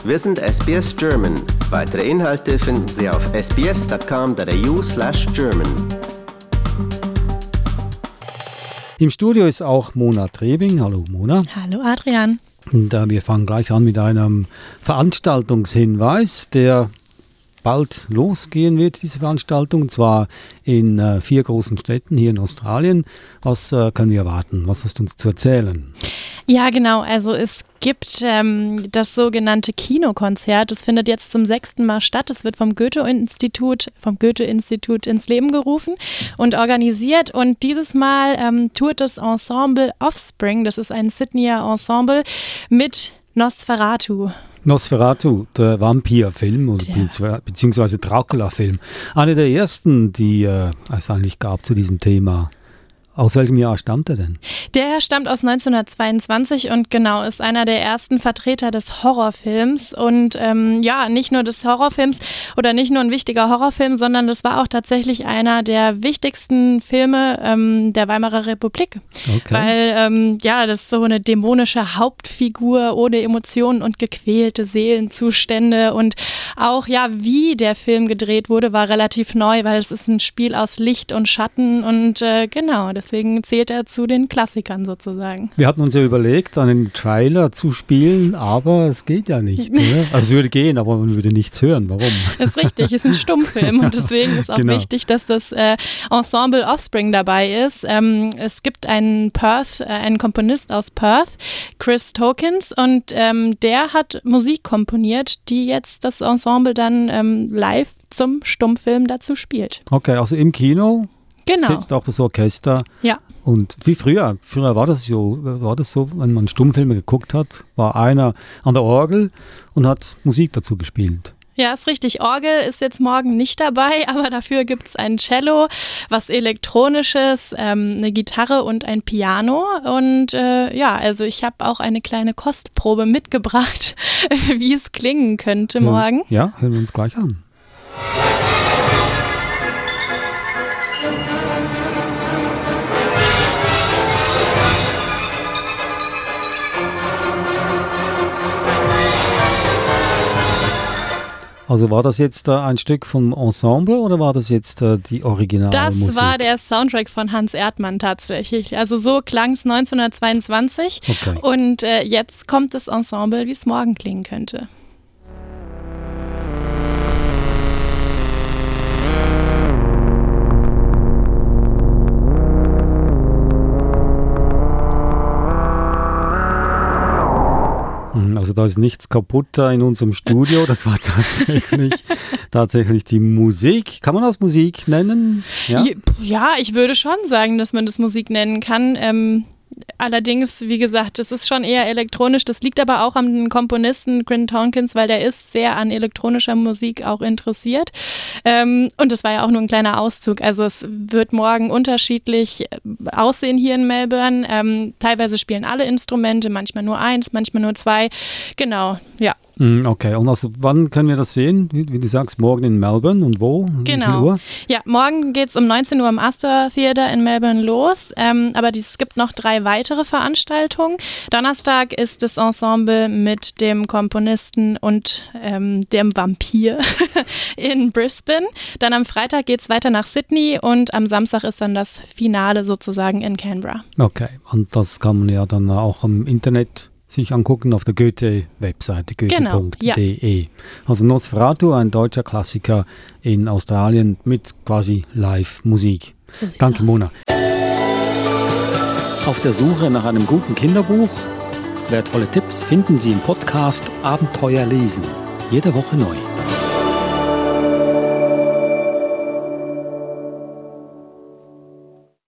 Wir sind SBS German. Weitere Inhalte finden Sie auf sbs.com.au/German. Im Studio ist auch Mona Trebing. Hallo Mona. Hallo Adrian. Und wir fangen gleich an mit einem Veranstaltungshinweis, der bald losgehen wird, diese Veranstaltung, und zwar in 4 großen Städten hier in Australien. Was können wir erwarten? Was hast du uns zu erzählen? Ja, genau. Also es gibt das sogenannte Kinokonzert. Das findet jetzt zum 6. Mal statt. Es wird vom Goethe-Institut ins Leben gerufen und organisiert. Und dieses Mal tourt das Ensemble Offspring. Das ist ein Sydneyer Ensemble mit Nosferatu. Nosferatu, der Vampirfilm oder beziehungsweise Dracula-Film. Einer der ersten, die es eigentlich gab zu diesem Thema. Aus welchem Jahr stammt er denn? Der stammt aus 1922 und genau ist einer der ersten Vertreter des Horrorfilms. Und nicht nur des Horrorfilms oder nicht nur ein wichtiger Horrorfilm, sondern das war auch tatsächlich einer der wichtigsten Filme der Weimarer Republik. Okay. Weil das ist so eine dämonische Hauptfigur ohne Emotionen und gequälte Seelenzustände. Und auch wie der Film gedreht wurde, war relativ neu, weil es ist ein Spiel aus Licht und Schatten und deswegen zählt er zu den Klassikern sozusagen. Wir hatten uns ja überlegt, einen Trailer zu spielen, aber es geht ja nicht. Ne? Also es würde gehen, aber man würde nichts hören. Warum? Das ist richtig, es ist ein Stummfilm und deswegen ist auch wichtig, dass das Ensemble Offspring dabei ist. Es gibt einen Komponist aus Perth, Chris Tokins, und der hat Musik komponiert, die jetzt das Ensemble dann live zum Stummfilm dazu spielt. Okay, also im Kino? Genau. Sitzt auch das Orchester. Ja. Und wie früher war das so, wenn man Stummfilme geguckt hat, war einer an der Orgel und hat Musik dazu gespielt. Ja, ist richtig. Orgel ist jetzt morgen nicht dabei, aber dafür gibt es ein Cello, was Elektronisches, eine Gitarre und ein Piano. Und also ich habe auch eine kleine Kostprobe mitgebracht, wie es klingen könnte morgen. Ja, hören wir uns gleich an. Also war das jetzt ein Stück vom Ensemble oder war das jetzt die Originalmusik? Das war der Soundtrack von Hans Erdmann tatsächlich. Also so klang es 1922 und jetzt kommt das Ensemble, wie es morgen klingen könnte. Also da ist nichts kaputt da in unserem Studio, das war tatsächlich die Musik. Kann man das Musik nennen? Ja, ich würde schon sagen, dass man das Musik nennen kann. Allerdings, wie gesagt, es ist schon eher elektronisch. Das liegt aber auch am Komponisten Chris Tokins, weil der ist sehr an elektronischer Musik auch interessiert. Und das war ja auch nur ein kleiner Auszug. Also es wird morgen unterschiedlich aussehen hier in Melbourne. Teilweise spielen alle Instrumente, manchmal nur 1, manchmal nur 2. Genau, ja. Okay, und also wann können wir das sehen? Wie du sagst, morgen in Melbourne und wo? Genau. Wie viel Uhr? Ja, morgen geht es um 19 Uhr im Astor Theatre in Melbourne los, aber es gibt noch 3 weitere Veranstaltungen. Donnerstag ist das Ensemble mit dem Komponisten und dem Vampir in Brisbane. Dann am Freitag geht es weiter nach Sydney und am Samstag ist dann das Finale sozusagen in Canberra. Okay, und das kann man ja dann auch im Internet sich angucken auf der Goethe-Webseite, goethe.de. Also Nosferatu, ein deutscher Klassiker in Australien mit quasi Live-Musik. So Danke, Mona. Auf der Suche nach einem guten Kinderbuch? Wertvolle Tipps finden Sie im Podcast Abenteuer lesen. Jede Woche neu.